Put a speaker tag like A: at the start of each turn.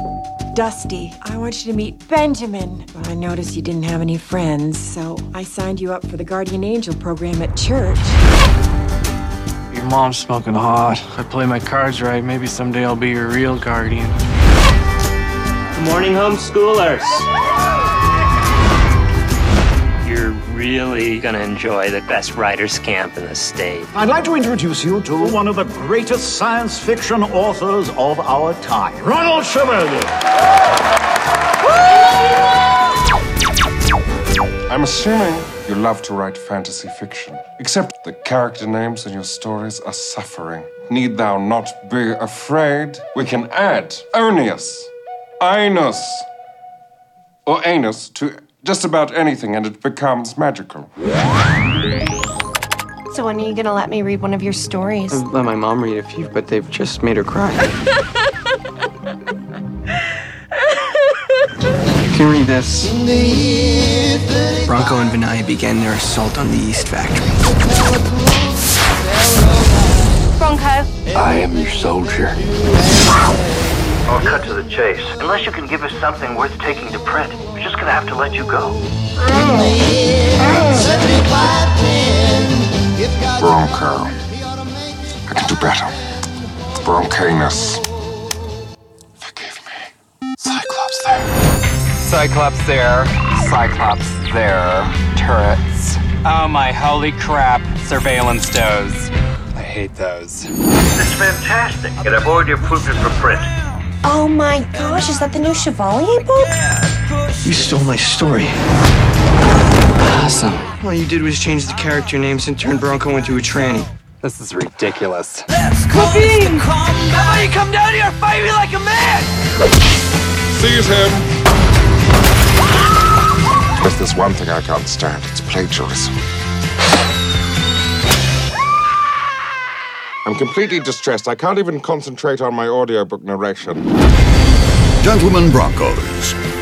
A: Dusty, I want you to meet Benjamin. Well, I noticed you didn't have any friends, so I signed you up for the Guardian Angel program at church.
B: Your mom's smoking hot. If I play my cards right, maybe someday I'll be your real guardian.
C: Good morning, homeschoolers. You're really gonna enjoy the best writers' camp in the state.
D: I'd like to introduce you to one of the greatest science fiction authors of our time, Ronald Chevalier.
E: I'm assuming you love to write fantasy fiction, except the character names in your stories are suffering. Need thou not be afraid? We can add Onius, Ainus, or Anus to just about anything, and it becomes magical.
F: So when are you gonna let me read one of your stories?
B: I've let my mom read a few, but they've just made her cry. You can read this. Bronco and Vinaya began their assault on the yeast factory.
F: Bronco.
G: I am your soldier.
H: I'll cut to the chase. Unless you can give us something worth taking to print, we're just gonna have to let you go.
E: Bronco. I can do better. Broncanus. Forgive me. Cyclops there.
I: Cyclops there. Cyclops there. Turrets. Oh my holy crap. Surveillance does. I hate those.
H: It's fantastic. Get aboard your poopers for print.
F: Oh my gosh, is that the new Chevalier book?
B: You stole my story. Awesome. All you did was change the character names and turn Bronco into a tranny.
I: This is ridiculous.
B: Cookie! How about you come down here and fight me like a man?
E: Seize him! There's this one thing I can't stand. It's plagiarism. I'm completely distressed. I can't even concentrate on my audiobook narration.
D: Gentlemen Broncos.